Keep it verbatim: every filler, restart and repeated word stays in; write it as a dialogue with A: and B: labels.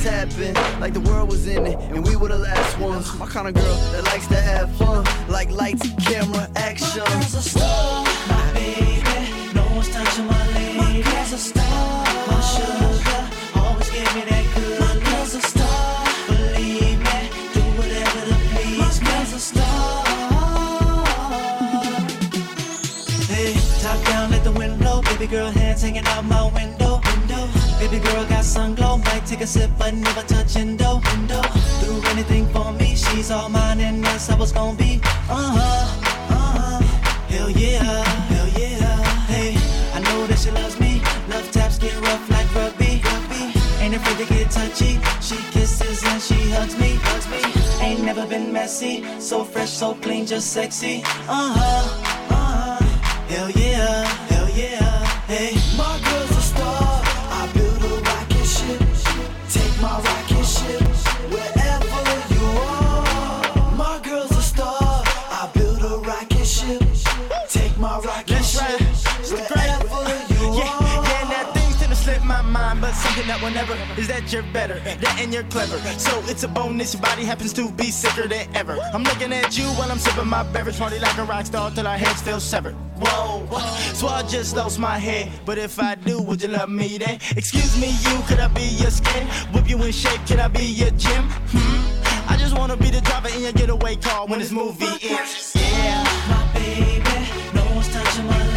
A: happened, like the world was in it, and we were the last ones. My kind of girl that likes to have fun, like lights, camera, action.
B: My girl's a star, my baby. No one's touching my lady. My girl's a star, my sugar. Always give me that good. My girl's a star, believe me. Do whatever to please. My girl's a star. Hey, top down at the window. Baby girl hands hanging out my window. Window. Baby girl got sun glow. Might take a sip but never touch endo. Endo. Do anything for me. She's all mine and that's how it's gonna be. Uh-huh, uh-huh. Hell yeah, hell yeah. Hey, I know that she loves me. Love taps get rough like rugby. Rugby. Ain't afraid to get touchy. She kisses and she hugs me. Hugs me. Ain't never been messy. So fresh, so clean, just sexy. Uh-huh, uh-huh. Hell yeah, hell yeah. Hey,
A: My girl's a star. I build a rocket ship. Take my rocket ship wherever you are. My girl's a star. I build a rocket ship. Take my rocket
C: That's
A: ship
C: right. It's the great.
A: wherever you
C: Yeah,
A: are.
C: yeah, now things tend to slip my mind, but something that will never is that you're better, that and you're clever. So it's a bonus, your body happens to be sicker than ever. I'm looking at you while I'm sipping my beverage, party like a rock star till our heads feel severed. Whoa, so I just lost my head, but if I do, would you love me then? Excuse me, you, could I be your skin? Whip you in shape, can I be your gym? Hmm? I just wanna be the driver in your getaway car when this movie ends. Yeah,
B: my baby. No one's touching my